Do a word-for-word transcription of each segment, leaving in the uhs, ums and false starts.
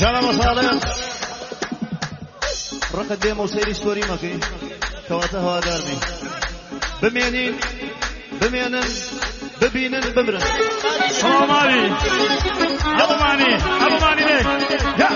سلام وصالح رقد ديما وسيري ستوري ماكي كواتا هوا دارمي بمينين بمينن ببينن بمرن سلام علي أبو ماني أبو ماني ليك يا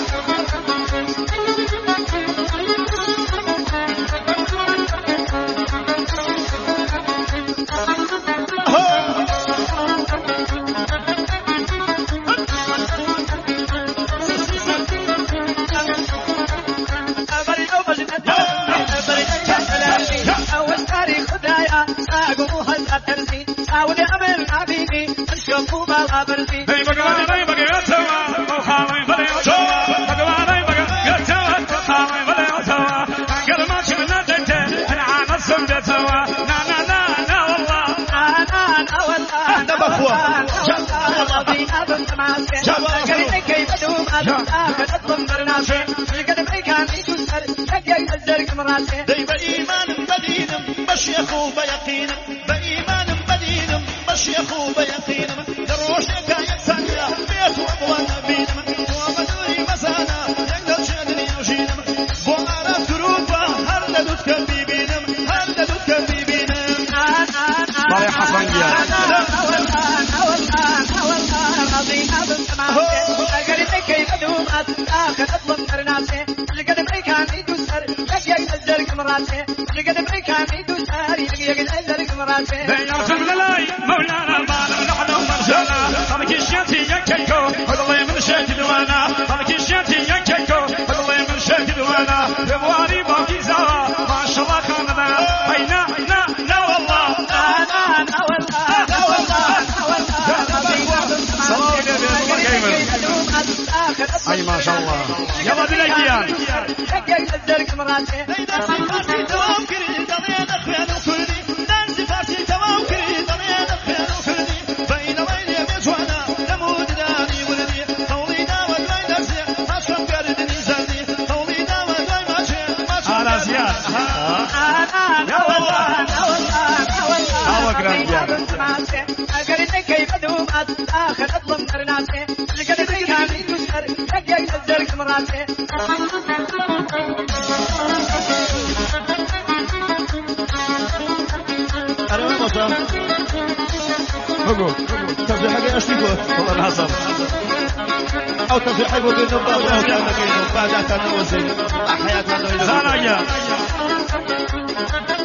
بإيمان بدين بشيخ بيقين بإيمان بدين بشيخ بيقين دروشك يكسر بيت وابوان بين ومدوري مسانا يقدر شادني وشين بوارا تروبا هل ندوت كبيبين هل ندوت كبيبين طارق حسن جيان مولانا البالغ نحن ومرجانا طلق الشاتي يكيكو والله من شاكد وانا طلق الشاتي يكيكو والله من شاكد وانا يبواري باقي زوا ما شاء الله خاننا هينا نا لا والله انا نا والله لا والله صلاة اي ما شاء الله يلا بلاقيان هقول تفضل حاجة أشتكوا والله العظيم أو تفضل حاجة بينهم بعد بعد بعد بعد بعد بعد بعد بعد بعد بعد